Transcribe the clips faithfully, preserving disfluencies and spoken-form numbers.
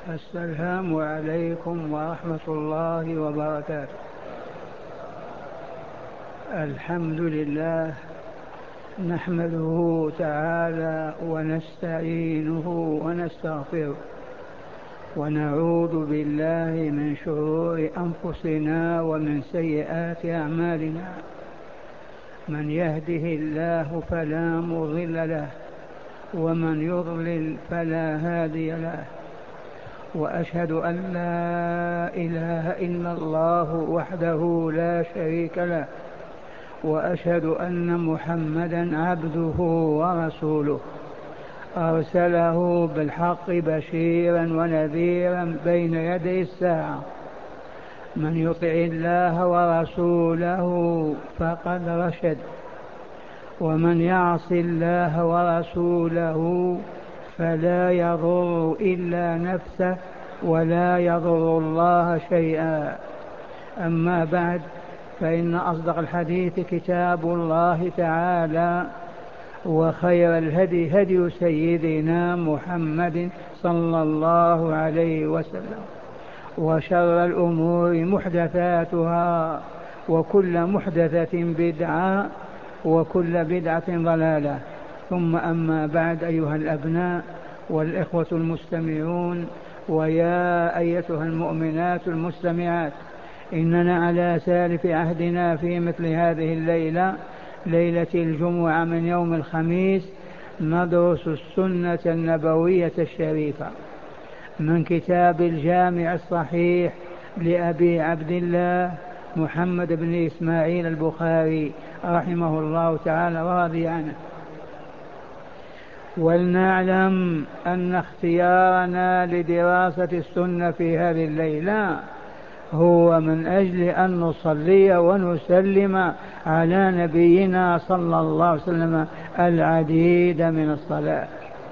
السلام عليكم ورحمة الله وبركاته. الحمد لله، نحمده تعالى ونستعينه ونستغفره، ونعوذ بالله من شرور أنفسنا ومن سيئات أعمالنا. من يهده الله فلا مضل له، ومن يضلل فلا هادي له، وأشهد أن لا إله إلا الله وحده لا شريك له، وأشهد أن محمدا عبده ورسوله، أرسله بالحق بشيرا ونذيرا بين يدي الساعة. من يطع الله ورسوله فقد رشد، ومن يعص الله ورسوله فلا يضر إلا نفسه ولا يضر الله شيئا. أما بعد، فإن أصدق الحديث كتاب الله تعالى، وخير الهدي هدي سيدنا محمد صلى الله عليه وسلم، وشر الأمور محدثاتها، وكل محدثة بدعة، وكل بدعة ضلالة. ثم أما بعد، أيها الأبناء والإخوة المستمعون، ويا أيتها المؤمنات المستمعات، إننا على سالف عهدنا في مثل هذه الليلة، ليلة الجمعة من يوم الخميس، ندرس السنة النبوية الشريفة من كتاب الجامع الصحيح لأبي عبد الله محمد بن إسماعيل البخاري رحمه الله تعالى ورضي عنه. ولنعلم أن اختيارنا لدراسة السنة في هذه الليلة هو من أجل أن نصلي ونسلم على نبينا صلى الله عليه وسلم العديد من الصلاة،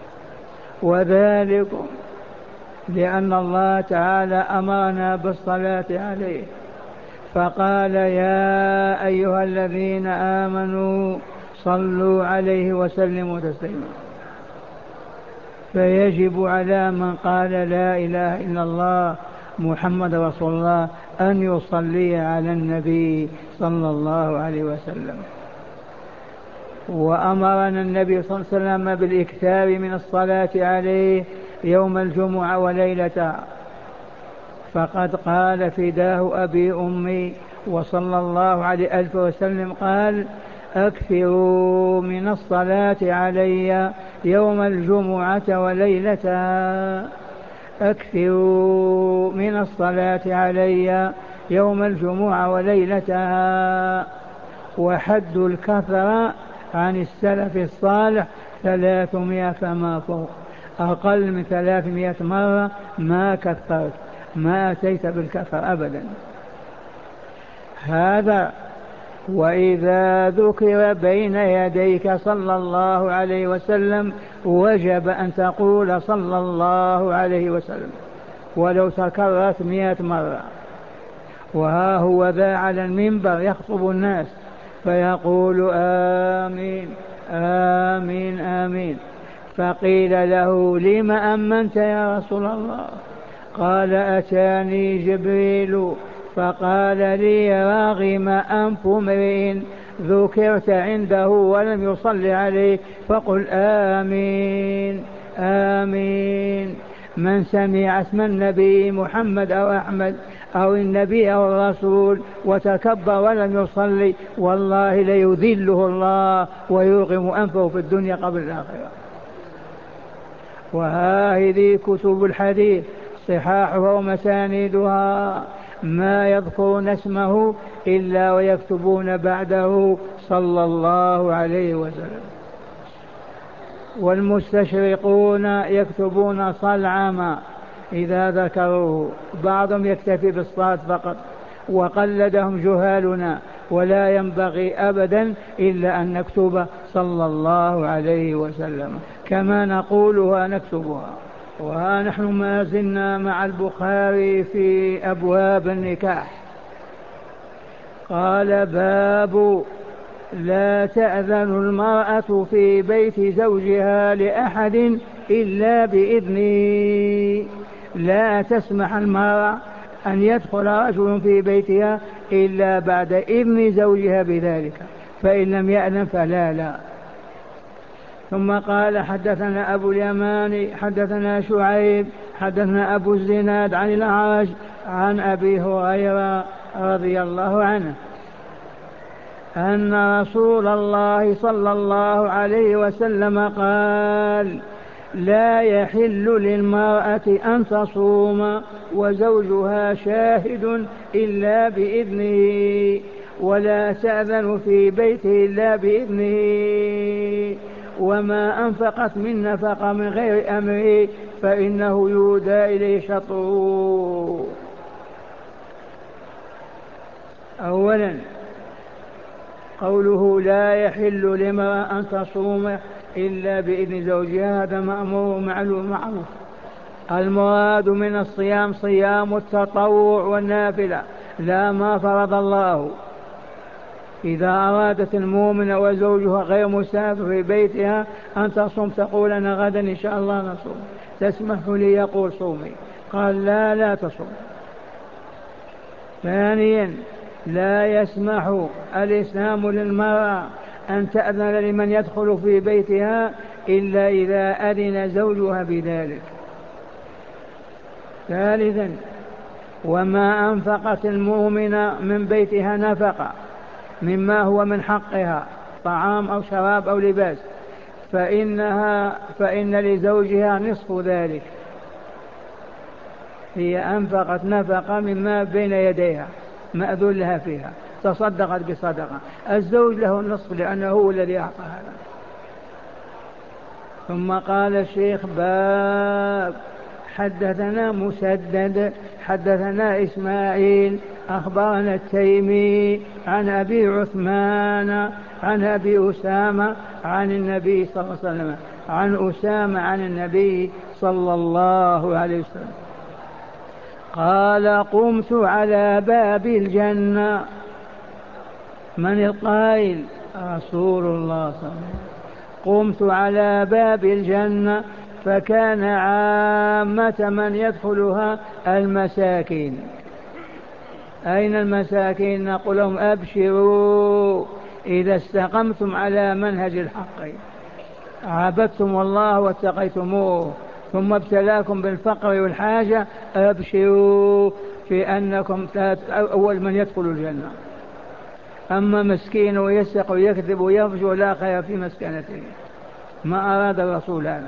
وذلك لأن الله تعالى أمرنا بالصلاة عليه، فقال: يا أيها الذين آمنوا صلوا عليه وسلموا تسليما. فيجب على من قال لا إله إلا الله محمد رسول الله أن يصلي على النبي صلى الله عليه وسلم. وأمرنا النبي صلى الله عليه وسلم بالإكثار من الصلاة عليه يوم الجمعة وليلتها، فقد قال: فداه أبي أمي وصلى الله عليه ألف وسلم قال: أكثروا من الصلاة علي يوم الجمعة وليلتها، أكثروا من الصلاة علي يوم الجمعة وليلتها. وحد الكثرة عن السلف الصالح ثلاثمائة فما فوق، أقل من ثلاثمائة مرة ما كثرت، ما أتيت بالكثر أبدا. هذا وإذا ذكر بين يديك صلى الله عليه وسلم وجب أن تقول صلى الله عليه وسلم ولو تكررت مئة مرة. وها هو ذا على المنبر يخطب الناس فيقول: آمين آمين آمين. فقيل له: لم أمنت يا رسول الله؟ قال: أتاني جبريل فقال لي: راغم أنف امرئ ذكرت عنده ولم يصل عليه فقل آمين آمين. من سمع اسم النبي محمد أو أحمد أو النبي أو الرسول وتكبر ولم يصلي، والله ليذله الله ويوغم أنفه في الدنيا قبل الآخرة. وهذه كتب الحديث صحاحها ومسانيدها ما يذكرون اسمه إلا ويكتبون بعده صلى الله عليه وسلم. والمستشرقون يكتبون صلعما إذا ذكروه، بعضهم يكتفي بالصاد فقط، وقلدهم جهالنا. ولا ينبغي أبدا إلا أن نكتب صلى الله عليه وسلم كما نقولها نكتبها. وها نحن ما زلنا مع البخاري في أبواب النكاح. قال: باب لا تأذن المرأة في بيت زوجها لأحد إلا بإذنه. لا تسمح المرأة أن يدخل رجل في بيتها إلا بعد إذن زوجها بذلك، فإن لم يأذن فلا لا. ثم قال حدثنا أبو اليماني حدثنا شعيب حدثنا أبو الزناد عن الأعرج عن أبي هريرة رضي الله عنه أن رسول الله صلى الله عليه وسلم قال: لا يحل للمرأة أن تصوم وزوجها شاهد إلا بإذنه، ولا تأذن في بيته إلا بإذنه، وما أنفقت من نفقة من غير أمره فإنه يودى إليه شطره. أولا قوله لا يحل لامرأة أن تصوم إلا بإذن زوجها، هذا مأمور معلوم معروف. المراد من الصيام صيام التطوع والنافلة لا ما فرض الله. إذا أرادت المؤمنة وزوجها غير مسافر في بيتها أن تصوم تقول أنا غدا إن شاء الله نصوم، تسمح لي يقول صومي، قال لا لا تصوم. ثانيا لا يسمح الإسلام للمرأة أن تأذن لمن يدخل في بيتها إلا إذا أذن زوجها بذلك. ثالثا وما أنفقت المؤمنة من بيتها نفقة مما هو من حقها طعام أو شراب أو لباس فإنها فإن لزوجها نصف ذلك. هي أنفقت نفقة مما بين يديها مأذون لها فيها، تصدقت بصدقة، الزوج له النصف لأنه هو الذي أعطى هذا. ثم قال الشيخ: باب حدثنا مسدد حدثنا إسماعيل أخبرنا التيمي عن أبي عثمان عن أبي أسامة عن النبي صلى الله عليه وسلم عن أسامة عن النبي صلى الله عليه وسلم قال: قمت على باب الجنة. من القائل؟ رسول الله صلى الله عليه وسلم. قمت على باب الجنة فكان عامة من يدخلها المساكين. أين المساكين؟ نقول لهم: أبشروا إذا استقمتم على منهج الحق عبدتم الله واتقيتموه ثم ابتلاكم بالفقر والحاجة، أبشروا في أنكم أول من يدخل الجنة. أما مسكين ويسق ويكذب ويفجر لا خير في مسكنته، ما أراد الرسول هذا.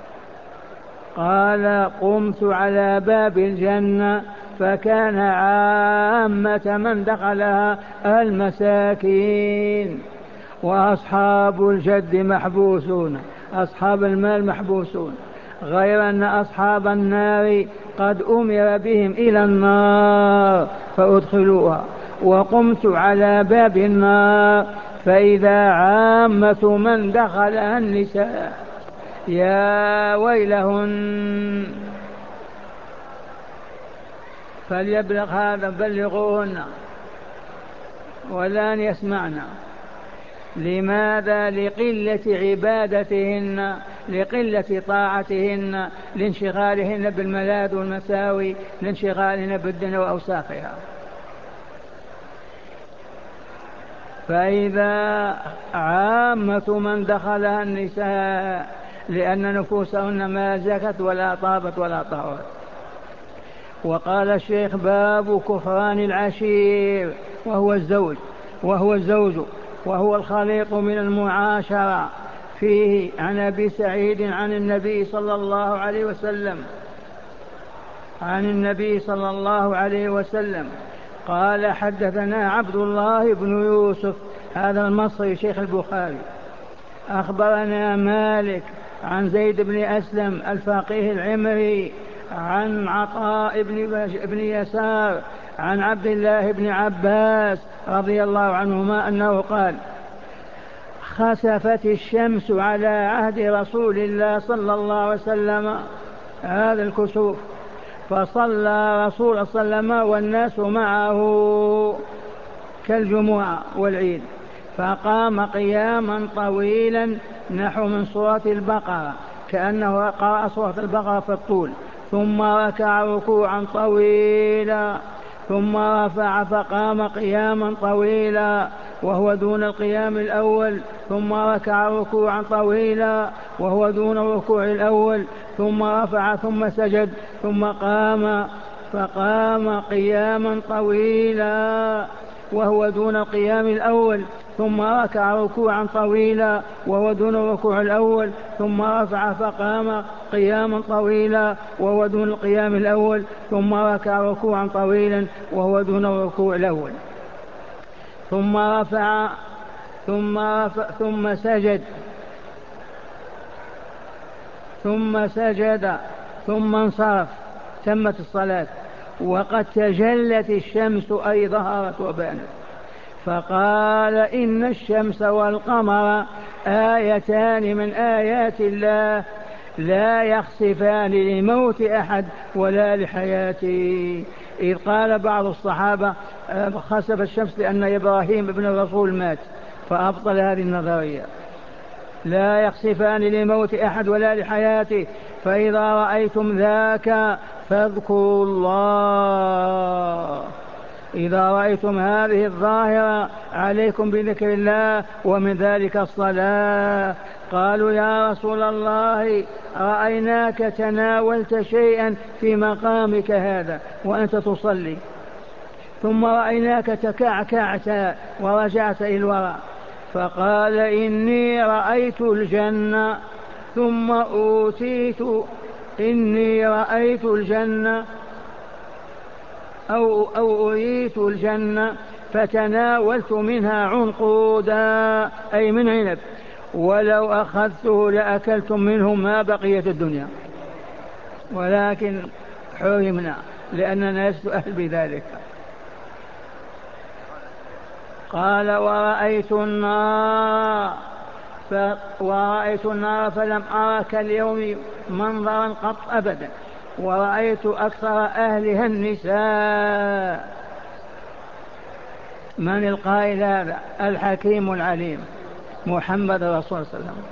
قال: قمت على باب الجنة فكان عامة من دخلها المساكين، وأصحاب الجد محبوسون، أصحاب المال محبوسون، غير أن أصحاب النار قد أمر بهم إلى النار فأدخلوها. وقمت على باب النار فإذا عامة من دخلها النساء، يا ويلهن. فليبلغ هذا بلغوهن والآن يسمعنا. لماذا؟ لقلة عبادتهن، لقلة طاعتهن، لانشغالهن بالملاذ والمساوي، لانشغالهن بالدنيا وأوساخها. فإذا عامة من دخلها النساء لأن نفوسهن ما زكت ولا طابت ولا طهرت. وقال الشيخ: باب كفران العشير وهو الزوج وهو الزوج وهو الخليط من المعاشرة. فيه عن أبي سعيد عن النبي صلى الله عليه وسلم عن النبي صلى الله عليه وسلم قال: حدثنا عبد الله بن يوسف، هذا المصري شيخ البخاري، أخبرنا مالك عن زيد بن أسلم الفقيه العمري عن عطاء بن يسار عن عبد الله بن عباس رضي الله عنهما أنه قال: خسفت الشمس على عهد رسول الله صلى الله عليه وسلم، هذا الكسوف، فصلى رسول صلى الله عليه وسلم والناس معه كالجمعة والعيد، فقام قياما طويلا نحو من سورة البقرة، كأنه قرأ سورة البقرة في الطول، ثم ركع ركوعا طويلا ثم رفع فقام قياما طويلا وهو دون القيام الأول ثم ركع ركوعا طويلا وهو دون الركوع الأول ثم رفع ثم سجد ثم قام فقام قياما طويلا وهو دون القيام الأول ثم ركع ركوعا طويلا وهو دون الركوع الأول ثم رفع فقام قياما طويلا وهو دون القيام الأول ثم ركع ركوعا طويلا وهو دون الركوع الأول ثم رفع ثم رفع ثم سجد ثم سجد ثم انصرف. تمت الصلاة وقد تجلت الشمس أي ظهرت وبانت، فقال إن الشمس والقمر آيتان من آيات الله لا يخسفان لموت أحد ولا لحياته. إذ قال بعض الصحابة خسف الشمس لأن إبراهيم ابن الرسول مات فأبطل هذه النظرية. لا يخسفان لموت أحد ولا لحياته، فإذا رأيتم ذاك فاذكروا الله. إذا رأيتم هذه الظاهرة عليكم بذكر الله، ومن ذلك الصلاة. قالوا يا رسول الله رأيناك تناولت شيئا في مقامك هذا وأنت تصلي، ثم رأيناك تكعكعت ورجعت إلى الوراء، فقال إني رأيت الجنة ثم أوتيت إني رأيت الجنة أو, أو أريت الجنة فتناولت منها عنقودا أي من عنب، ولو أخذته لأكلتم منه ما بقيت الدنيا، ولكن حرمنا لأننا لست أهل بذلك. قال ورأيت النار ف... ورأيت النار فلم أرى كاليوم منظرا قط أبدا، ورأيت أكثر أهلها النساء. من القائل هذا؟ الحكيم العليم محمد رسول الله صلى الله عليه وسلم.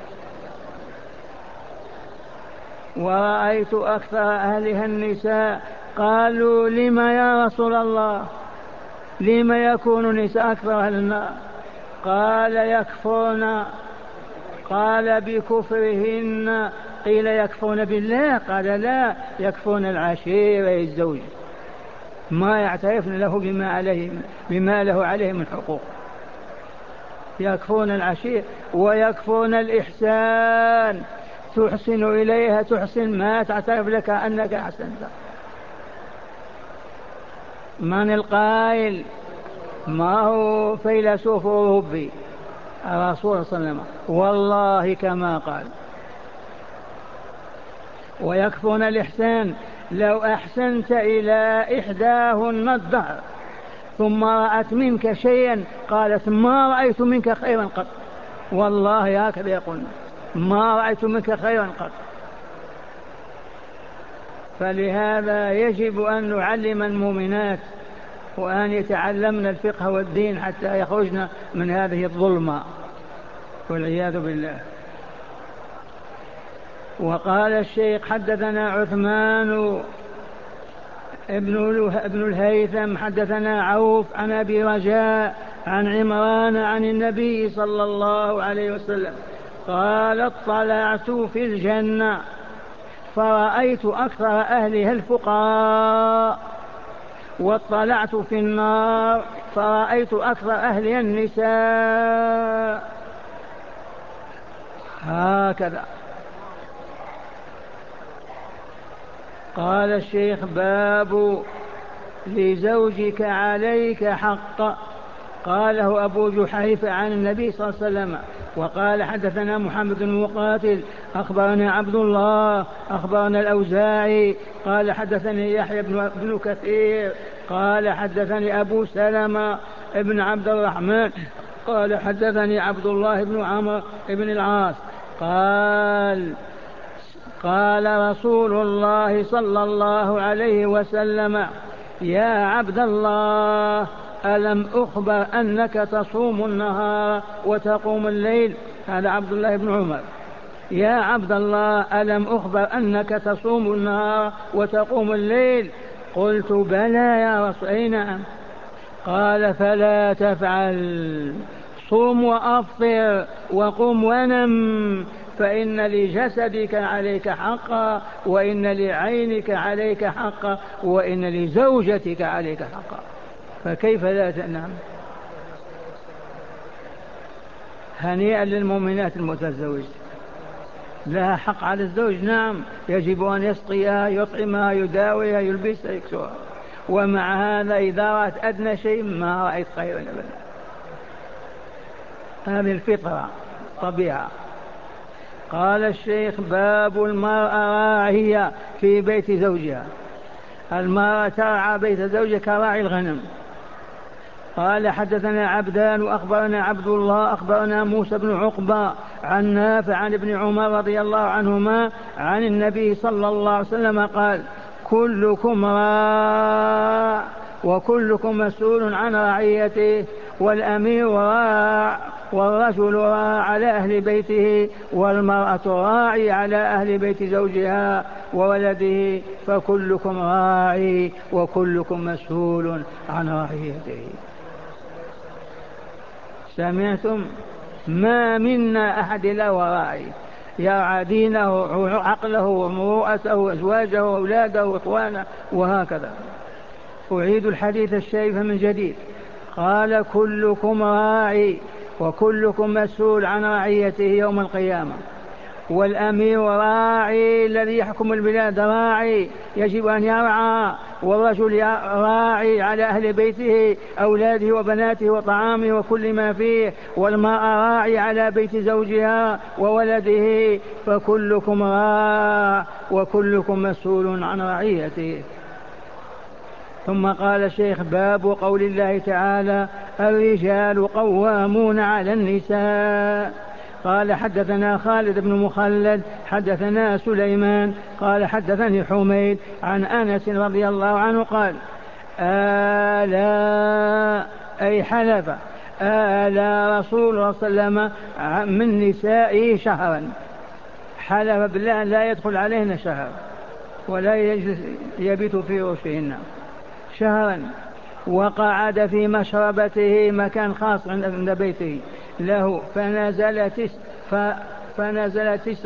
ورأيت أكثر أهلها النساء. قالوا لما يا رسول الله؟ لما يكون النساء أكثر أهل النار؟ قال يكفرن. قال بكفرهن. قيل يكفرن بالله؟ قال لا، يكفرن العشيرة الزوج، ما يعترفن له بما, عليه بما له عليه من حقوق. يكفرن العشيرة ويكفرن الإحسان، تحسن إليها تحسن ما تعترف لك أنك أحسنت. من القائل؟ ما هو فيلسوف أوروبي، الرسول صلى الله عليه وسلم والله كما قال. ويكفرن الإحسان، لو أحسنت إلى إحداهن الدهر ثم رأت منك شيئا قالت ما رأيت منك خيرا قط، والله هكذا يقول ما رأيت منك خيرا قط. فلهذا يجب أن نعلم المؤمنات وأن يتعلمن الفقه والدين حتى يخرجن من هذه الظلمة والعياذ بالله. وقال الشيخ حدثنا عثمان ابن الهيثم حدثنا عوف عن أبي رجاء عن عمران عن النبي صلى الله عليه وسلم قال اطلعت في الجنة فرأيت أكثر أهلها الفقراء، واطلعت في النار فرأيت أكثر أهلها النساء. هكذا. قال الشيخ باب لزوجك عليك حق. قاله أبو جحيفة عن النبي صلى الله عليه وسلم. وقال حدثنا محمد بن مقاتل أخبرنا عبد الله أخبرنا الأوزاعي قال حدثني يحيى بن كثير قال حدثني أبو سلمة ابن عبد الرحمن قال حدثني عبد الله بن عمرو بن العاص قال قال رسول الله صلى الله عليه وسلم يا عبد الله ألم أخبر أنك تصوم النهار وتقوم الليل؟ هذا عبد الله بن عمر. يا عبد الله ألم أخبر أنك تصوم النهار وتقوم الليل؟ قلت بلى يا رسول الله. نعم. قال فلا تفعل، صوم وأفطر وقم ونم، فإن لجسدك عليك حقا، وإن لعينك عليك حقا، وإن لزوجتك عليك حقا، فكيف لا تنام؟ هنيئا للمؤمنات المتزوجة، لها حق على الزوج. نعم، يجب أن يسقيها، يطعمها، يداويها، يلبسها، يكسوها، ومع هذا إذا رأت أدنى شيء ما رأيت خيرا أبدا. هذه الفطرة طبيعة. قال الشيخ باب المرأة راعية في بيت زوجها. المرأة ترعى بيت زوجها كراعي الغنم. قال حدثنا عبدان وأخبرنا عبد الله أخبرنا موسى بن عقبة عن نافع عن ابن عمر رضي الله عنهما عن النبي صلى الله عليه وسلم قال كلكم راع وكلكم مسؤول عن رعيته، والأمير راع، والرجل راع على أهل بيته، والمرأة راعي على أهل بيت زوجها وولده، فكلكم راعي وكلكم مسؤول عن رعيته. سمعتم؟ ما منا أحد إلا وراعي، يرعى دينه، عقله، مروءته، أزواجه، أولاده، وإخوانه، وهكذا. أعيد الحديث الشريف من جديد. قال كلكم راعي وكلكم مسؤول عن رعيته يوم القيامة، والأمير راعي الذي يحكم البلاد راعي يجب أن يرعى، والرجل راعي على أهل بيته أولاده وبناته وطعامه وكل ما فيه، والمرأة راعي على بيت زوجها وولده، فكلكم راع وكلكم مسؤول عن رعيته. ثم قال الشيخ باب قول الله تعالى الرجال قوامون على النساء. قال حدثنا خالد بن مخلد حدثنا سليمان قال حدثني حميد عن أنس رضي الله عنه قال آلا أي حلف آلا رسول الله صلى الله عليه وسلم من نسائه شهرا، حلف بالله لا يدخل عليهن شهر ولا يجلس يبيت في رشهن شهرا، وقعد في مشربته مكان خاص عند بيته له، فنزل تس ف... فنزل تس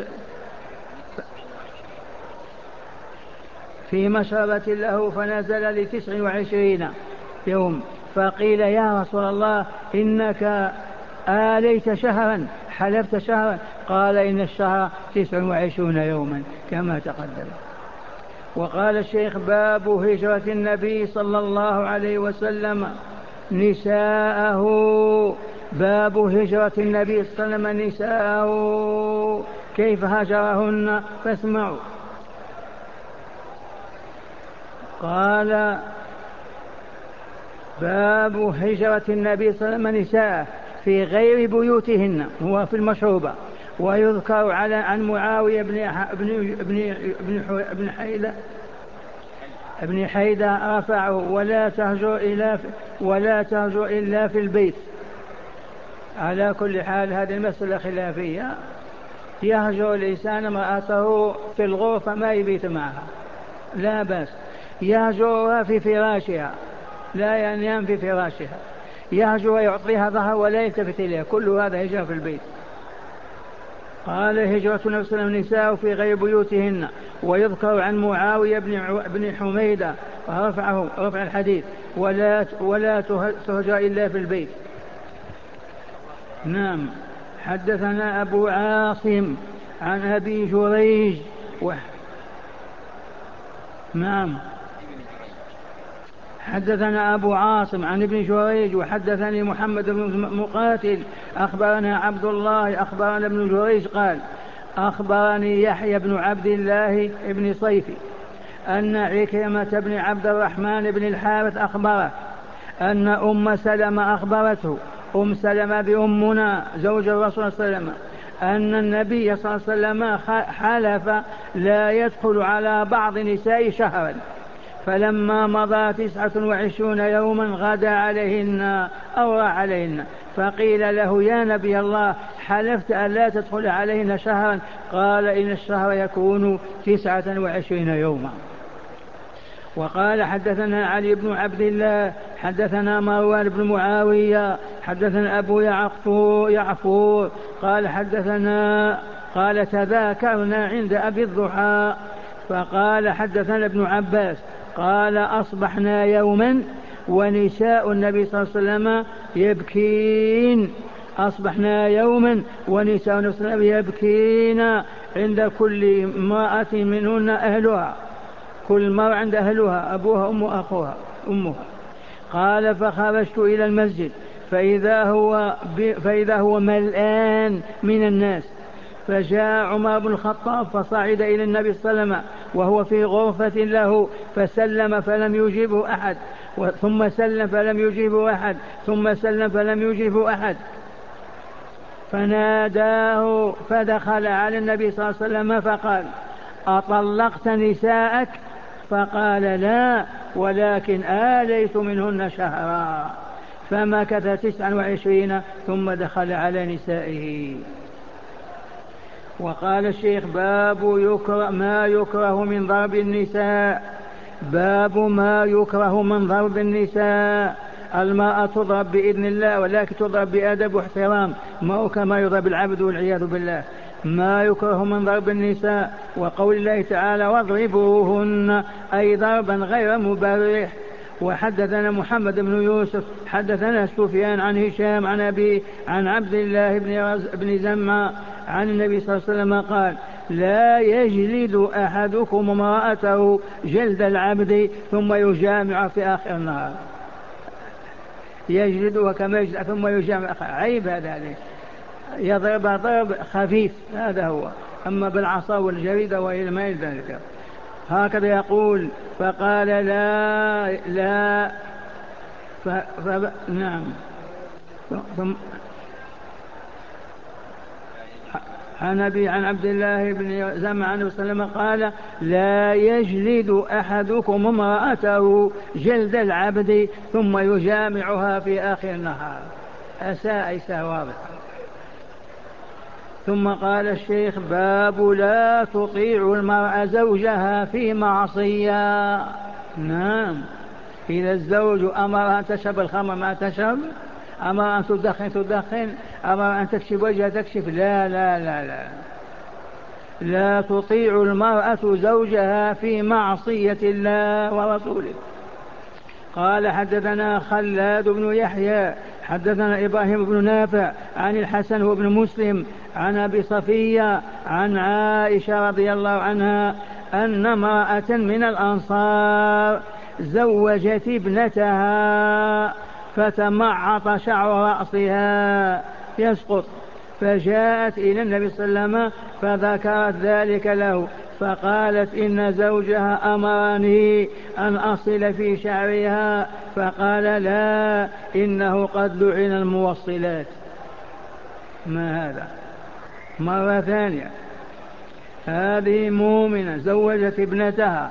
في مشربة له فنزل لتسع وعشرين يوم، فقيل يا رسول الله إنك آليت شهرا، حلفت شهرا؟ قال إن الشهر تسع وعشرون يوما كما تقدم. وقال الشيخ باب هجرة النبي صلى الله عليه وسلم نساءه. باب هجرة النبي صلى الله عليه وسلم نساءه، كيف هجرهن؟ فاسمعوا. قال باب هجرة النبي صلى الله عليه وسلم نساءه في غير بيوتهن، هو في المشروبة. ويذكر على عن معاوية بن ابن ابن ابن ابن حيدة ابن حيدة رفعه ولا تهجر إلا ولا تهجر إلا في البيت. على كل حال هذه المسألة خلافية، يهجر الإنسان امرأته في الغرفة ما يبيت معها لا بأس، يهجرها في فراشها لا ينام في فراشها، يهجر ويعطيها ظهر ولا يلتفت إليها، كل هذا هجر في البيت. قال هجرة النبي صلى الله عليه وسلم نساء في غير بيوتهن. ويذكر عن معاوية بن حميدة رفعه رفع الحديث ولا ولا تهجر إلا في البيت. نعم. حدثنا أبو عاصم عن أبي جريج و... نعم حدثنا أبو عاصم عن ابن جريج وحدثني محمد بن مقاتل أخبرنا عبد الله أخبرنا ابن جريج قال أخبرني يحيى بن عبد الله بن صيفي أن عكرمة بن عبد الرحمن بن الحارث أخبره أن أم سلمة أخبرته، أم سلمة بأمنا زوج الرسول صلى الله عليه وسلم، أن النبي صلى الله عليه وسلم حلف لا يدخل على بعض نساء شهرا، فلما مضى تسعة وعشرون يوما غدا عليهن أو راى عليهن، فقيل له يا نبي الله حلفت أن لا تدخل علينا شهرا؟ قال إن الشهر يكون تسعة وعشرين يوما. وقال حدثنا علي بن عبد الله حدثنا مروان بن معاوية حدثنا أبو يعفور قال حدثنا قال تذاكرنا عند أبي الضحى فقال حدثنا ابن عباس قال أصبحنا يوما ونساء النبي صلى الله عليه وسلم يبكين أصبحنا يوما ونساء النبي صلى الله عليه وسلم يبكين عند كل امرأة منهن أهلها، كل مرة عند أهلها أبوها أم أخوها أمها. قال فخرجت إلى المسجد فإذا هو, فإذا هو ملآن من الناس، فجاء عمر بن الخطاب فصعد إلى النبي صلى الله عليه وسلم وهو في غرفة له فسلم فلم يجيبه أحد، ثم سلم فلم يجيبه أحد، ثم سلم فلم يجيبه أحد، فناداه فدخل على النبي صلى الله عليه وسلم فقال أطلقت نساءك؟ فقال لا ولكن آليت منهن شهرا، فمكث تسعا وعشرين ثم دخل على نسائه. وقال الشيخ باب يكره ما يكره من ضرب النساء. باب ما يكره من ضرب النساء. المرأة تضرب بإذن الله ولكن تضرب بأدب واحترام، ما هو كما يضرب العبد والعياذ بالله. ما يكره من ضرب النساء وقول الله تعالى واضربوهن أي ضربا غير مبرح. وحدثنا محمد بن يوسف حدثنا سفيان عن هشام عن أبي عن عبد الله بن زمعة عن النبي صلى الله عليه وسلم قال لا يجلد أحدكم امرأته جلد العبد ثم يجامع في آخر النهار. يجلدها كما يجلد ثم يجامع، عيب هذا عليه، يضرب ضرب خفيف هذا هو، أما بالعصا والجريدة وإلى ما إلى ذلك. هكذا يقول. فقال لا لا ف... ف... نعم ثم عن أبي عن عبد الله بن زمعة عنه وسلم قال لا يجلد أحدكم امرأته جلد العبد ثم يجامعها في آخر النهار. أساء إساءة واضح. ثم قال الشيخ باب لا تطيع المرأة زوجها في معصية. نعم، إذا الزوج أمر أن تشرب الخمر ما تشرب، أمر أن تدخن تدخن، أمر أن تكشف وجهها تكشف، لا لا لا لا لا تطيع المرأة زوجها في معصية الله ورسوله. قال حدثنا خلاد بن يحيى حدثنا إبراهيم بن نافع عن الحسن وابن مسلم عن أبي صفية عن عائشة رضي الله عنها أن امرأة من الأنصار زوجت ابنتها فتمعط شعر رأسها يسقط، فجاءت إلى النبي صلى الله عليه وسلم فذكرت ذلك له، فقالت إن زوجها أمرني أن أصل في شعرها، فقال لا إنه قد لعن الموصلات. ما هذا؟ مرة ثانية، هذه مؤمنة زوجت ابنتها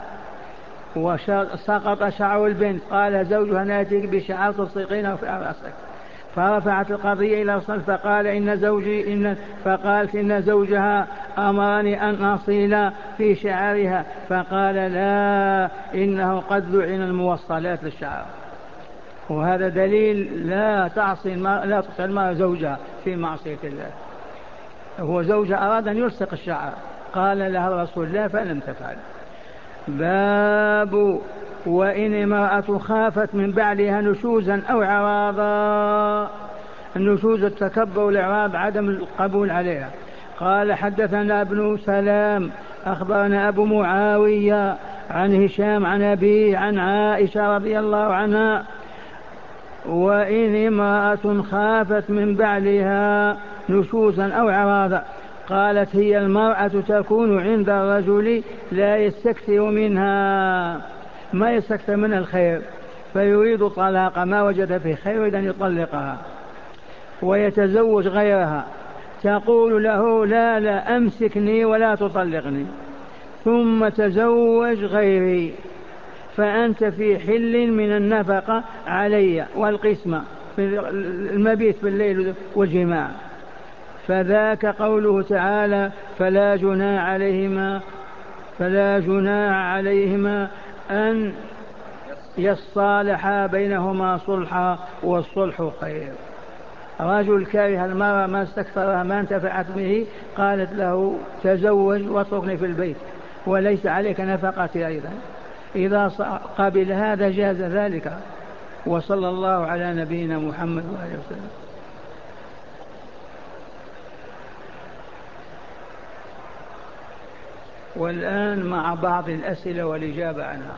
وسقط شعر البنت، قال زوجها ناتيك بشعر تصدقينه في رأسك، فرفعت القضية إلى الرسول فقال إن زوجي إن فقالت إن زوجها أمرني أن أصيل في شعرها، فقال لا إنه قد لعن الموصلات للشعر. وهذا دليل لا تعصي المرأة لا تطع المرأة زوجها في معصية الله. هو زوجها أراد أن يلصق الشعر، قال لها الرسول لا فلم تفعل. باب وإن امرأة خافت من بعلها نشوزا أو عراضا. النشوز التكبر والإعراض عدم القبول عليها. قال حدثنا ابن سلام أخبرنا أبو معاوية عن هشام عن أبيه عن عائشة رضي الله عنها وإن امرأة خافت من بعلها نشوزا أو عراضا قالت هي المرأة تكون عند الرجل لا يستكثر منها، ما يستكثر منها الخير فيريد طلاق ما وجد فيه خير يريد أن يطلقها ويتزوج غيرها، تقول له لا لا أمسكني ولا تطلقني ثم تزوج غيري فأنت في حل من النفقة علي والقسمة في المبيت في الليل والجماع. فذاك قوله تعالى فلا جناح عليهما فلا جناح عليهما أن يصالحا بينهما صلحا والصلح خير. رجل كاره المرأة ما استكثرها ما انتفعت به، قالت له تزوج واتركني في البيت وليس عليك نفقتي أيضا. إذا قبل هذا جاز ذلك. وصلى الله على نبينا محمد وآله وسلم. والآن مع بعض الأسئلة والإجابة عنها.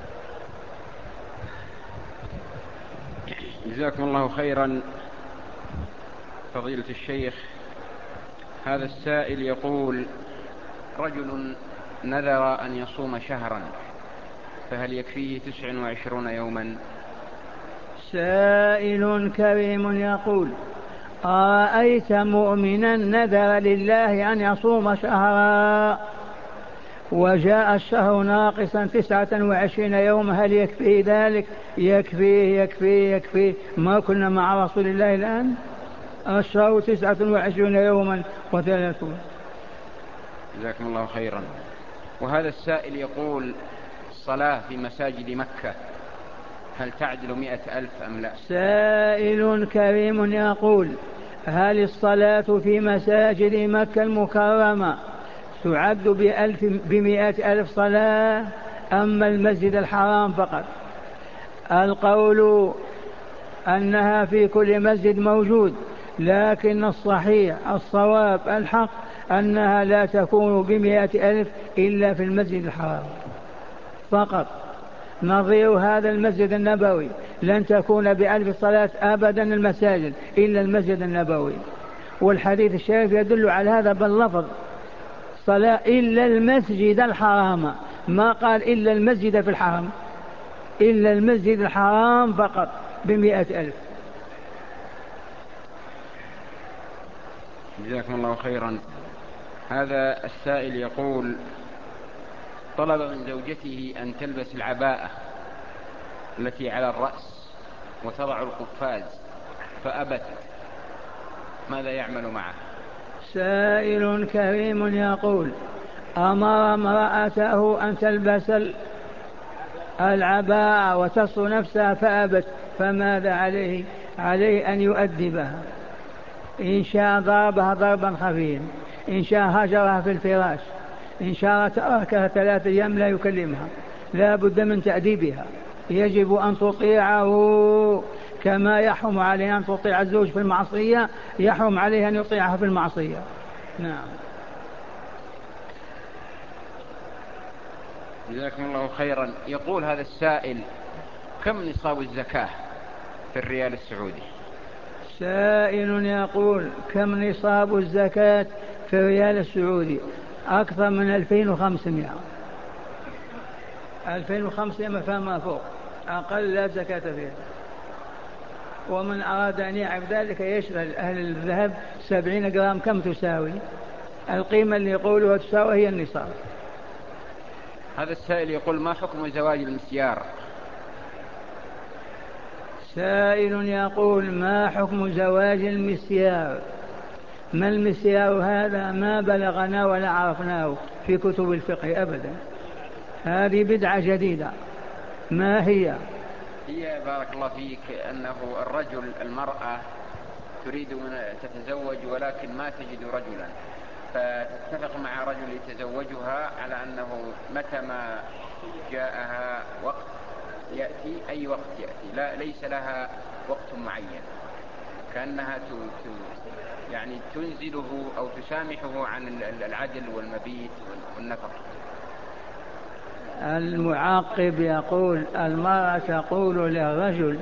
جزاكم الله خيرا فضيلة الشيخ. هذا السائل يقول رجل نذر أن يصوم شهرا فهل يكفيه تسع وعشرون يوما؟ سائل كريم يقول أرأيت مؤمنا نذر لله أن يصوم شهرا وجاء الشهر ناقصا تسعة وعشرين يوم، هل يكفيه ذلك؟ يكفيه يكفيه يكفيه. ما كنا مع رسول الله الآن الشهر تسعة وعشرين يوما وثلاثون. جزاكم الله خيرا. وهذا السائل يقول الصلاة في مساجد مكة هل تعدل مئة ألف أم لا؟ سائل كريم يقول هل الصلاة في مساجد مكة المكرمة تعد بألف بمئة ألف صلاة أما المسجد الحرام فقط؟ القول أنها في كل مسجد موجود، لكن الصحيح الصواب الحق أنها لا تكون بمئة ألف إلا في المسجد الحرام فقط. نظير هذا المسجد النبوي لن تكون بألف صلاة أبدا المساجد إلا المسجد النبوي، والحديث الشريف يدل على هذا باللفظ صلاة إلا المسجد الحرام، ما قال إلا المسجد في الحرم، إلا المسجد الحرام فقط بمئة ألف. جزاكم الله خيرا. هذا السائل يقول طلب من زوجته أن تلبس العباءة التي على الرأس وتضع القفاز فأبت، ماذا يعمل معه؟ سائل كريم يقول أمر امرأته أن تلبس العباءة وتصل نفسها فأبت، فماذا عليه؟ عليه أن يؤدبها، إن شاء ضربها ضربا خفيا، إن شاء هجرها في الفراش، إن شاء تركها ثلاثة أيام لا يكلمها. لا بد من تأديبها، يجب أن تطيعه كما يحرم عليها أن تطيع الزوج في المعصية، يحرم عليها أن يطيعها في المعصية. نعم. جزاكم الله خيرا. يقول هذا السائل كم نصاب الزكاة في الريال السعودي؟ سائل يقول كم نصاب الزكاة في الريال السعودي؟ أكثر من ألفين وخمسمائة. ألفين وخمسمائة فما فوق، أقل لا زكاة فيها. ومن أراد أن يعرف ذلك يشغل أهل الذهب سبعين جرام كم تساوي، القيمة اللي يقولها تساوي هي النصاب. هذا السائل يقول ما حكم زواج المسيار؟ سائل يقول ما حكم زواج المسيار؟ ما المسيار هذا؟ ما بلغنا ولا عرفناه في كتب الفقه أبدا، هذه بدعة جديدة. ما هي؟ هي بارك الله فيك أنه الرجل المرأة تريد أن تتزوج ولكن ما تجد رجلا، فتتفق مع رجل يتزوجها على أنه متى ما جاءها وقت يأتي، أي وقت يأتي، لا ليس لها وقت معين، كأنها يعني تنزله أو تسامحه عن العدل والمبيت والنفق. المعاقب يقول المرأة تقول للرجل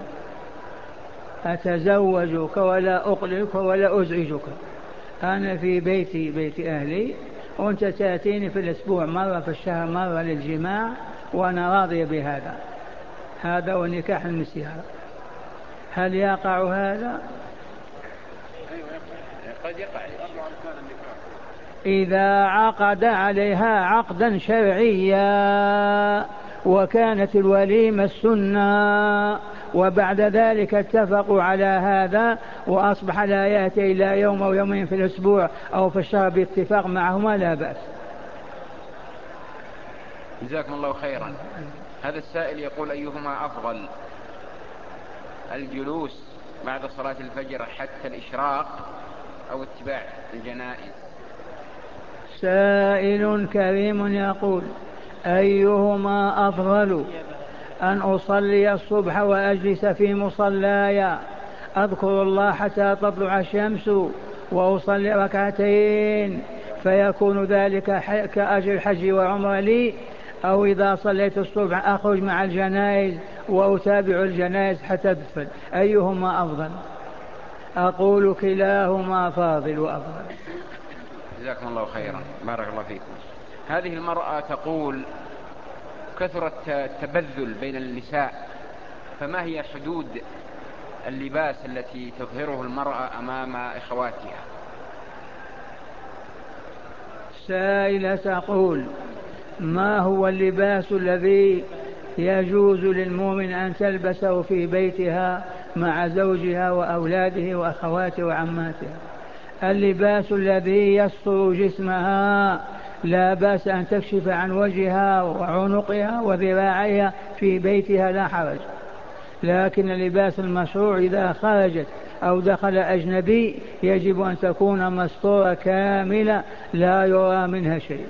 أتزوجك ولا أقلك ولا أزعجك، أنا في بيتي بيت أهلي وأنت تأتيني في الأسبوع مرة في الشهر مرة للجماع وأنا راضية بهذا. هذا هو نكاح المسيار. هل يقع هذا؟ قد يقع إذا عقد عليها عقدا شرعيا وكانت الوليمة السنة، وبعد ذلك اتفقوا على هذا، وأصبح لا يأتي إلا يوم أو يومين في الأسبوع أو في الشهر باتفاق معهما لا بأس. جزاكم الله خيرا. هذا السائل يقول: أيهما أفضل، الجلوس بعد صلاة الفجر حتى الإشراق أو اتباع الجنائز؟ سائل كريم يقول: أيهما أفضل، أن أصلي الصبح وأجلس في مصلاي أذكر الله حتى تطلع الشمس وأصلي ركعتين فيكون ذلك كأجر الحج وعمر لي، أو إذا صليت الصبح أخرج مع الجنائز وأتابع الجنائز حتى تدفن؟ أيهما أفضل؟ أقول كلاهما فاضل وأفضل. جزاكم الله خيرا، بارك الله فيكم. هذه المرأة تقول: كثرت التبذل بين النساء، فما هي حدود اللباس التي تظهره المرأة أمام إخواتها؟ سائلة تقول: ما هو اللباس الذي يجوز للمؤمن أن تلبسه في بيتها مع زوجها وأولاده وأخواته وعماتها؟ اللباس الذي يستر جسمها، لا بأس أن تكشف عن وجهها وعنقها وذراعيها في بيتها لا حرج، لكن اللباس المشروع إذا خرجت أو دخل أجنبي يجب أن تكون مستورة كاملة لا يرى منها شيء.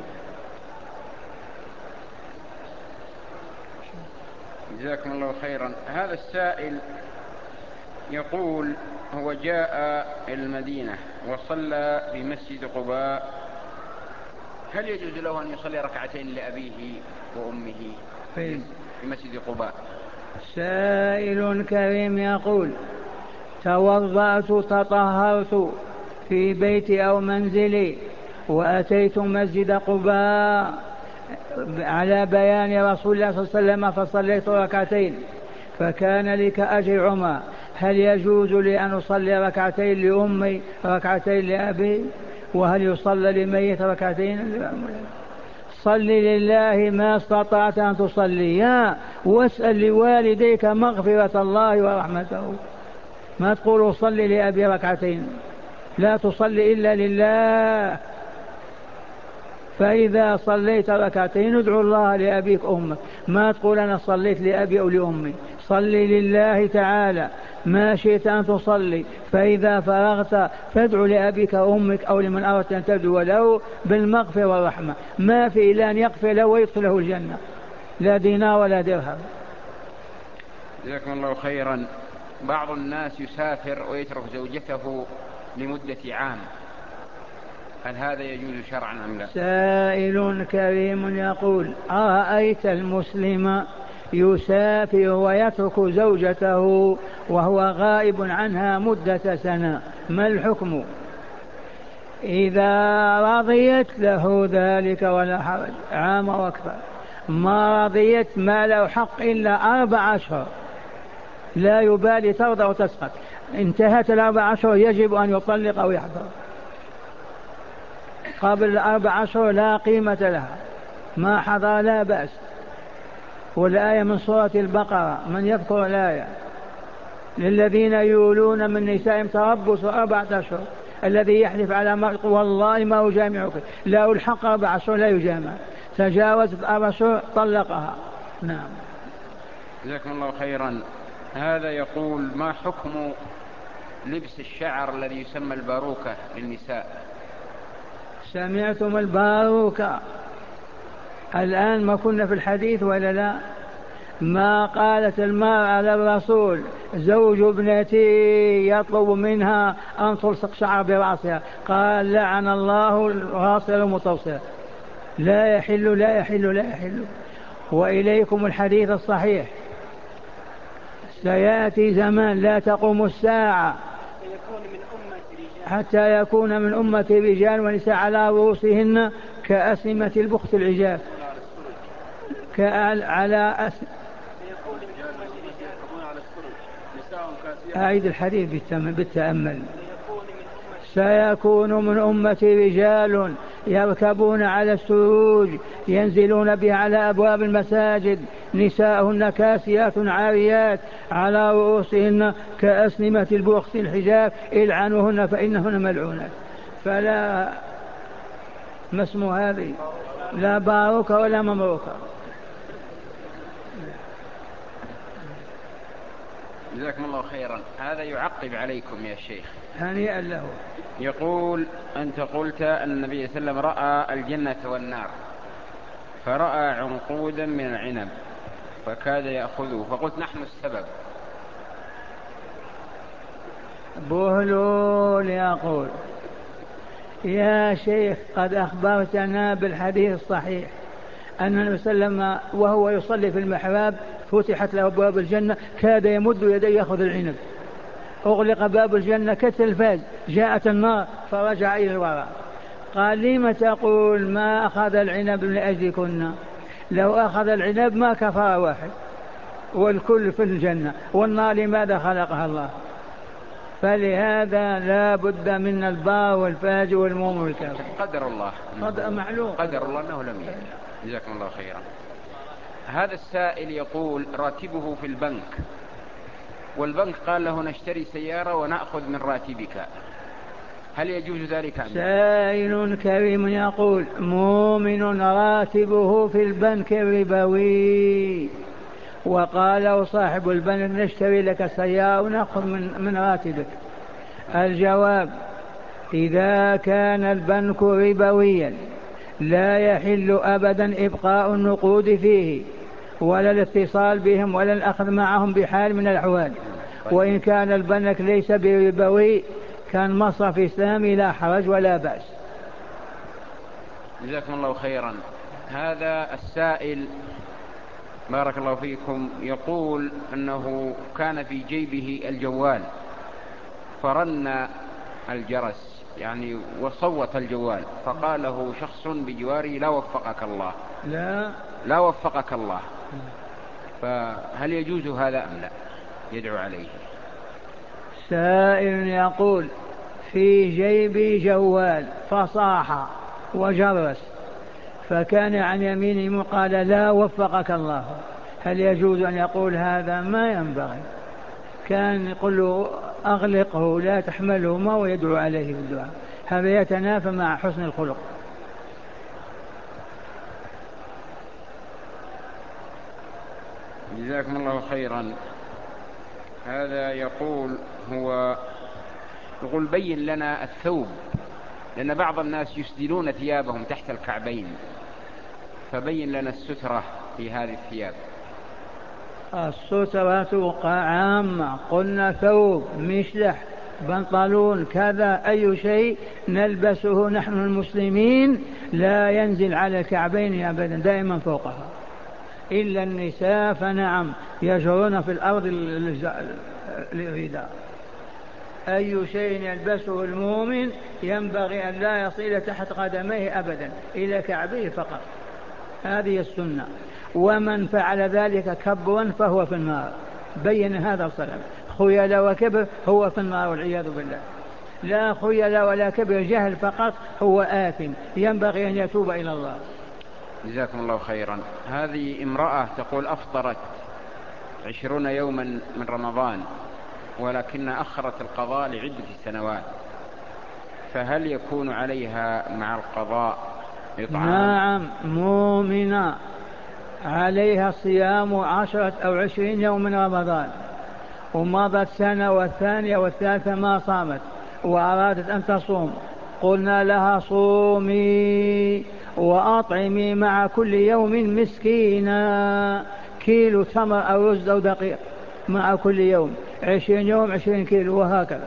جزاكم الله خيرا. هذا السائل يقول: هو جاء المدينة وصلى بمسجد قباء، هل يجوز له أن يصلي ركعتين لأبيه وأمه في مسجد قباء؟ سائل كريم يقول: توضأت تطهرت في بيتي أو منزلي وأتيت مسجد قباء على بيان رسول الله صلى الله عليه وسلم فصليت ركعتين فكان لي كأجر عمر، هل يجوز لي أن أصلي ركعتين لأمي ركعتين لأبي؟ وهل يصلى لميت ركعتين؟ صل لله ما استطعت أن تصلي، واسأل لوالديك مغفرة الله ورحمته. ما تقول صل لأبي ركعتين، لا تصلي إلا لله. فإذا صليت ركعتين ادعو الله لأبيك أمك، ما تقول أنا صليت لأبي أو لأمي. صلي لله تعالى ما شئت أن تصلي، فإذا فرغت فادعو لأبيك أمك أو لمن أردت أن تدعو له بالمغفرة والرحمة، ما في إلا أن يغفر له ويدخله الجنة، لا دينار ولا درهم. جزاكم الله خيرا. بعض الناس يسافر ويترك زوجته لمدة عام، هل هذا يجوز شرعا أم لا؟ سائل كريم يقول: أرأيت المسلم يسافر ويترك زوجته وهو غائب عنها مدة سنة، ما الحكم؟ إذا رضيت له ذلك ولا حرج، عام وأكثر. ما رضيت ما له حق إلا أربع أشهر، لا يبالي ترضى وتسقط. انتهت الأربع أشهر يجب أن يطلق أو يحضر. قبل الأربع أشهر لا قيمة لها، ما حضر لا بأس. والآية من سورة البقرة، من يذكر الآية: للذين يولون من نسائهم تربص أربعة أشهر، الذي يحلف على مرق والله ما أجامعك، لا الحق أربع أشهر لا يجامع، تجاوزت أربع أشهر طلقها. نعم. جزاكم الله خيرا. هذا يقول: ما حكم لبس الشعر الذي يسمى الباروكة للنساء؟ سمعتم الباروكة الآن ما كنا في الحديث ولا لا؟ ما قالت المرأة للرسول: زوج ابنتي يطلب منها أن تلصق شعر برأسها، قال: لعن الله الغاصر المتوصل، لا يحل لا يحل لا يحل. وإليكم الحديث الصحيح: سيأتي زمان لا تقوم الساعة حتى يكون من أمة رجال ونساء على رؤوسهن كأسنمة البخت العجاف، على أس... أعيد الحديث بالتأمل: سيكون من أمة رجال يركبون على السروج ينزلون بها على أبواب المساجد، نساءهن كاسيات عاريات على رؤوسهن كأسنمة البخت الحجاب، العنوهن فإنهن ملعونات. فلا، ما اسم هذه؟ لا باروكة ولا ممروكة. جزاكم الله خيرا. هذا يعقب عليكم يا شيخ. هنيئا له. يقول: أنت قلت أن النبي صلى الله عليه وسلم رأى الجنة والنار، فرأى عنقودا من العنب فكاد يأخذه، فقلت نحن السبب. بهلول يقول: يا شيخ قد أخبرتنا بالحديث الصحيح أن النبي صلى الله عليه وسلم وهو يصلي في المحراب فتحت له أبواب الجنة، كاد يمد يديه يأخذ العنب، أغلق باب الجنة كالتلفاز، جاءت النار فرجع إلى الوراء. قال: لم تقول ما أخذ العنب من أجلكن؟ لو أخذ العنب ما كفر واحد، والكل في الجنة، والنار لماذا خلقها الله؟ فلهذا لا بد من البار والفاجر والمؤمن والكافر. قدر الله، قدر معلوم، قدر الله أنه لم يأتي. جزاكم الله خيرا. هذا السائل يقول: راتبه في البنك، والبنك قال له نشتري سيارة ونأخذ من راتبك، هل يجوز ذلك أم لا؟ سائل كريم يقول: مؤمن راتبه في البنك الربوي، وقال له صاحب البنك نشتري لك سيارة ونأخذ من, من راتبك. الجواب: إذا كان البنك ربويا لا يحل أبدا إبقاء النقود فيه ولا الاتصال بهم ولا الأخذ معهم بحال من الأحوال. وإن كان البنك ليس بربوي كان مصرف إسلامي لا حرج ولا بأس. جزاكم الله خيرا. هذا السائل بارك الله فيكم يقول أنه كان في جيبه الجوال فرن الجرس يعني وصوت الجوال، فقال له شخص بجواره: لا وفقك الله، لا لا وفقك الله. فهل يجوز هذا أم لا؟ يدعو عليه. سائل يقول: في جيبي جوال فصاح وجرس، فكان عن يمينه قال: لا وفقك الله، هل يجوز أن يقول هذا؟ ما ينبغي، كان يقول له أغلقه لا تحمله ما ويدعو عليه بالدعاء، هذا يتنافى مع حسن الخلق. جزاكم الله خيرا. هذا يقول هو يقول: بين لنا الثوب، لأن بعض الناس يسدلون ثيابهم تحت الكعبين، فبين لنا السترة في هذه الثياب. السترة عامة، قلنا ثوب، مشلح، بنطلون، كذا، أي شيء نلبسه نحن المسلمين لا ينزل على الكعبين أبدا، دائما فوقها، إلا النساء فنعم يجرون في الأرض الرداء. أي شيء يلبسه المؤمن ينبغي أن لا يصل تحت قدميه أبدا، إلى كعبيه فقط، هذه السنة. ومن فعل ذلك كبرا فهو في النار، بين هذا الصلاة، خيل وكبر هو في النار والعياذ بالله. لا خيل ولا كبر، جهل فقط، هو آثم، ينبغي أن يتوب إلى الله. جزاكم الله خيرا. هذه امرأة تقول: أفطرت عشرون يوما من رمضان ولكن أخرت القضاء لعدة سنوات، فهل يكون عليها مع القضاء إطعام؟ نعم، مؤمنة عليها صيام عشرة أو عشرين يوم من رمضان، ومضت سنة والثانية والثالثة ما صامت وأرادت أن تصوم، قلنا لها: صومي وأطعمي مع كل يوم مسكينا، كيلو تمر أو رز أو دقيق مع كل يوم، عشرين يوم عشرين كيلو، وهكذا.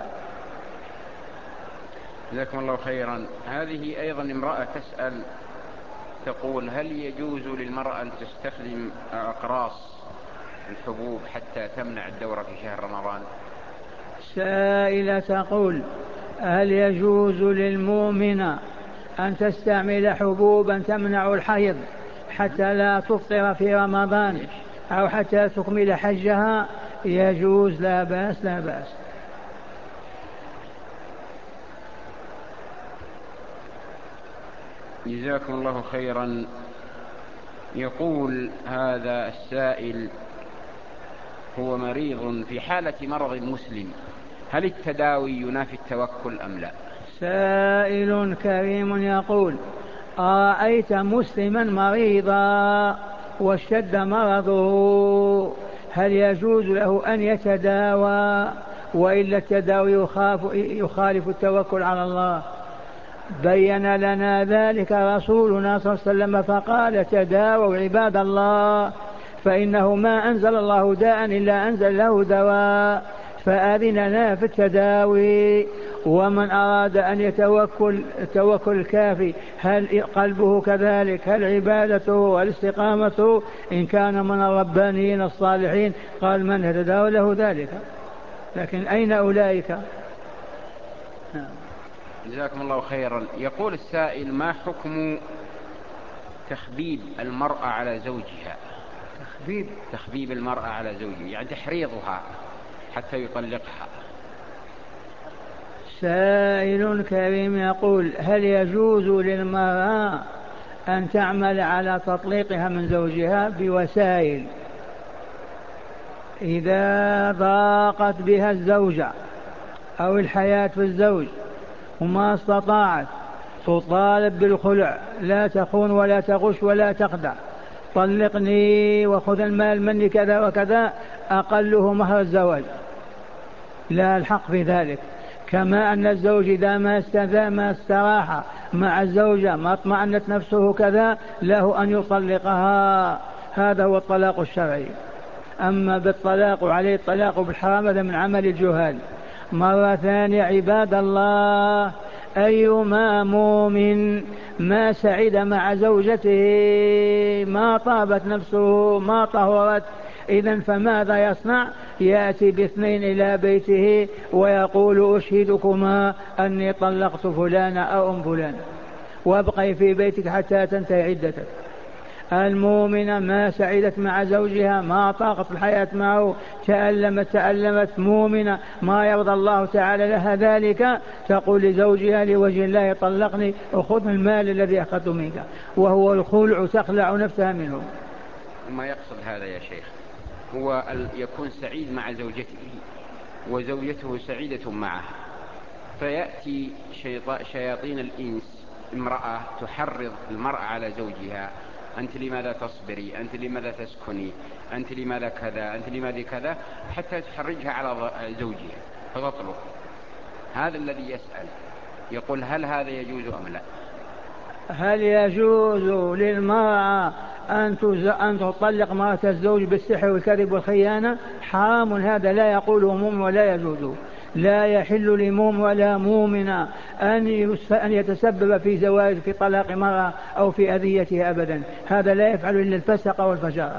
جزاكم الله خيرا. هذه أيضا امرأة تسأل تقول: هل يجوز للمرأة أن تستخدم أقراص الحبوب حتى تمنع الدورة في شهر رمضان؟ سائلة تقول: هل يجوز للمؤمنة أن تستعمل حبوبا تمنع الحيض حتى لا تفطر في رمضان أو حتى تكمل حجها؟ يجوز، لا بأس، لا بأس. جزاكم الله خيرا. يقول هذا السائل: هو مريض، في حالة مرض المسلم هل التداوي ينافي التوكل أم لا؟ سائل كريم يقول: أرأيت مسلما مريضا واشتد مرضه، هل يجوز له أن يتداوى وإلا التداوي يخاف يخالف التوكل على الله؟ بين لنا ذلك رسولنا صلى الله عليه وسلم فقال: تداووا عباد الله، فإنه ما أنزل الله داء إلا أنزل له دواء، فأذن لنا في التداوي. ومن أراد أن يتوكل التوكل الكافي، هل قلبه كذلك؟ هل عبادته والاستقامة؟ إن كان من الربانيين الصالحين قال: من يتداوى له ذلك، لكن أين أولئك؟ جزاكم الله خيرا. يقول السائل: ما حكم تخبيب المرأة على زوجها؟ تخبيب تخبيب المرأة على زوجها يعني تحريضها حتى يطلقها. سائل كريم يقول: هل يجوز للمرأة أن تعمل على تطليقها من زوجها بوسائل؟ إذا ضاقت بها الزوجة أو الحياة في الزوج وما استطاعت، تطالب بالخلع، لا تخون ولا تغش ولا تخدع، طلقني وخذ المال مني كذا وكذا، أقله مهر الزواج، لا الحق في ذلك. كما أن الزوج إذا ما استذى ما استراح مع الزوجة ما اطمأنت نفسه كذا له أن يطلقها، هذا هو الطلاق الشرعي. أما بالطلاق عليه الطلاق بالحرام هذا من عمل الجهال. مرة ثانية عباد الله، أيما مؤمن ما سعد مع زوجته، ما طابت نفسه، ما طهرت، إذن فماذا يصنع؟ يأتي باثنين إلى بيته ويقول: أشهدكما أني طلقت فلانا أو أم فلان، وابقي في بيتك حتى تنتهي عدتك. المؤمنة ما سعدت مع زوجها، ما طاقت الحياة معه، تألمت تألمت، مؤمنة ما يرضى الله تعالى لها ذلك، تقول لزوجها: لوجه الله طلقني وخذ المال الذي أخذته منك، وهو الخلع، تخلع نفسها منه. ما يقصد هذا يا شيخ هو يكون سعيد مع زوجته وزوجته سعيدة معه، فيأتي شياطين الإنس امرأة تحرض المرأة على زوجها: أنت لماذا تصبري؟ أنت لماذا تسكني؟ أنت لماذا كذا؟ أنت لماذا كذا؟ حتى تحرجها على زوجها فتطلق. هذا الذي يسأل، يقول: هل هذا يجوز أم لا؟ هل يجوز للمرأة أن تطلق مرأة الزوج بالسحر والكذب والخيانة؟ حرام، هذا لا يقوله مؤمن ولا يجوز. لا يحل لمؤمن ولا مؤمنة أن يتسبب في زواج في طلاق مرأة أو في أذيتها أبدا، هذا لا يفعل إلا الفسق والفجار.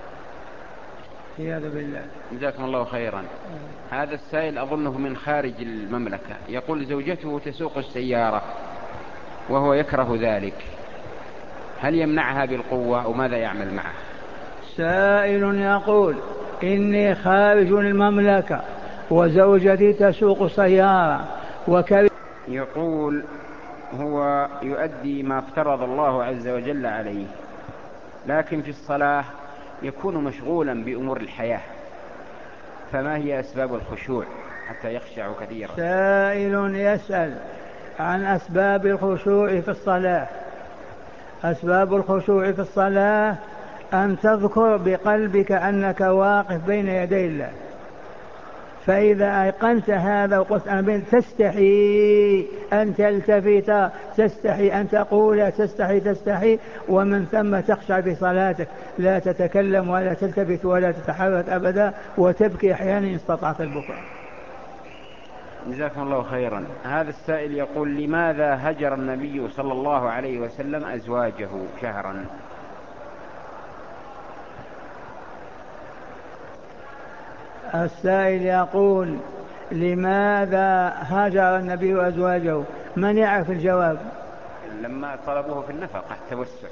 عياذ بالله. جزاكم الله خيرا. هذا السائل أظنه من خارج المملكة، يقول: زوجته تسوق السيارة وهو يكره ذلك، هل يمنعها بالقوة وماذا يعمل معه؟ سائل يقول: إني خارج المملكة وزوجتي تسوق سيارة وكره. يقول: هو يؤدي ما افترض الله عز وجل عليه، لكن في الصلاة يكون مشغولا بأمور الحياة، فما هي أسباب الخشوع حتى يخشع كثيرا؟ سائل يسأل عن أسباب الخشوع في الصلاة. أسباب الخشوع في الصلاة أن تذكر بقلبك أنك واقف بين يدي الله، فإذا أيقنت هذا وقلت أنا بين، تستحي أن تلتفت، تستحي أن تقول، تستحي تستحي ومن ثم تخشع في صلاتك، لا تتكلم ولا تلتفت ولا تتحرك أبدا، وتبكي أحيانا إن استطعت البكاء. جزاكم الله خيرا. هذا السائل يقول: لماذا هجر النبي صلى الله عليه وسلم أزواجه شهرا؟ السائل يقول: لماذا هاجر النبي أزواجه؟ من يعرف الجواب؟ لما طلبوه في النفقة التوسع،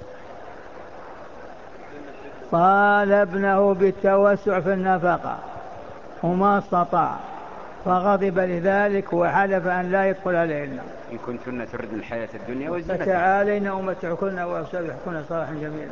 طالبنه بالتوسع في النفقة وما استطاع، فغضب لذلك وحلف أن لا يدخل عليه النار. إن كنتن تردن الحياة الدنيا وزينتها فتعالين أمتعكن وأسرحكن صراحا جميلا.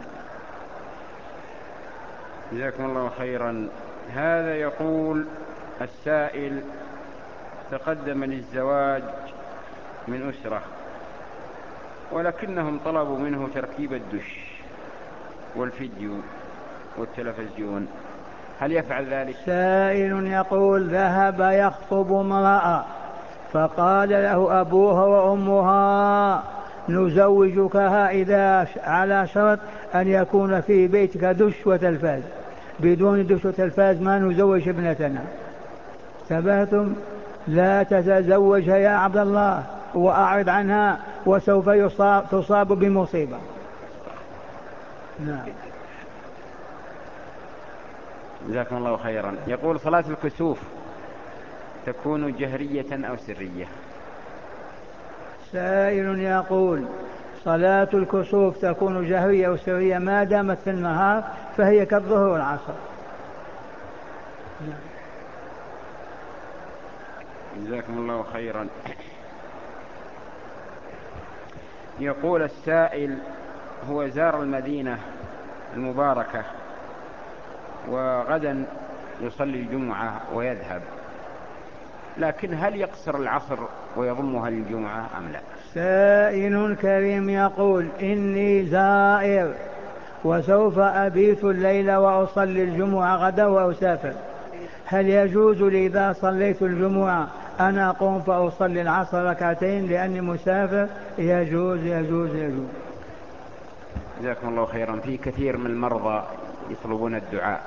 جزاكم الله خيرا. هذا يقول السائل: تقدم للزواج من أسرة ولكنهم طلبوا منه تركيب الدش والفيديو والتلفزيون، هل يفعل ذلك؟ سائل يقول: ذهب يخطب امرأة فقال له أبوها وأمها: نزوجكها إذا على شرط أن يكون في بيتك دش وتلفاز، بدون دش وتلفاز ما نزوج ابنتنا. ثبتم؟ لا تتزوجها يا عبد الله وأعرض عنها وسوف يصاب تصاب بمصيبة. نعم. جزاكم الله خيرا. يقول: صلاة الكسوف تكون جهرية أو سرية؟ سائل يقول: صلاة الكسوف تكون جهرية أو سرية، ما دامت في النهار فهي كالظهر والعصر. نعم. جزاكم الله خيرا. يقول السائل: هو زار المدينة المباركة وغدا يصلي الجمعة ويذهب، لكن هل يقصر العصر ويضمها للجمعة أم لا؟ سائل كريم يقول: إني زائر وسوف أبيت الليل وأصلي الجمعة غدا وأسافر، هل يجوز لي إذا صليت الجمعة أنا أقوم فأصلي العصر ركعتين لأني مسافر؟ يجوز يجوز يجوز. جزاكم الله خيرا. في كثير من المرضى يطلبون الدعاء.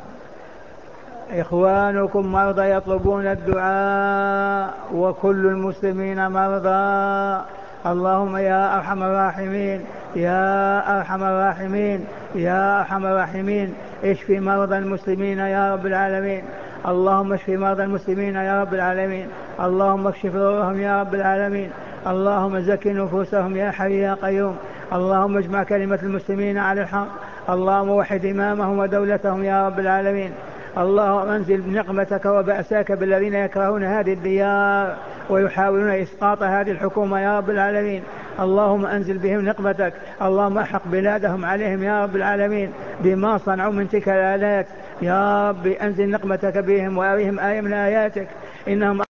إخوانكم مرضى يطلبون الدعاء وكل المسلمين مرضى. اللهم يا أرحم الراحمين يا أرحم الراحمين يا أرحم الراحمين اشف مرضى المسلمين يا رب العالمين. اللهم اشف مرضى المسلمين يا رب العالمين. اللهم اكشف ضرهم يا رب العالمين. اللهم زك نفوسهم يا حي يا قيوم. اللهم اجمع كلمة المسلمين على الحق. اللهم وحد إمامهم ودولتهم يا رب العالمين. اللهم انزل نقمتك وبأساك بالذين يكرهون هذه الديار ويحاولون إسقاط هذه الحكومة يا رب العالمين. اللهم انزل بهم نقمتك. اللهم احق بلادهم عليهم يا رب العالمين بما صنعوا من تلك الآلات. يا رب انزل نقمتك بهم وأريهم آية من آياتك إنهم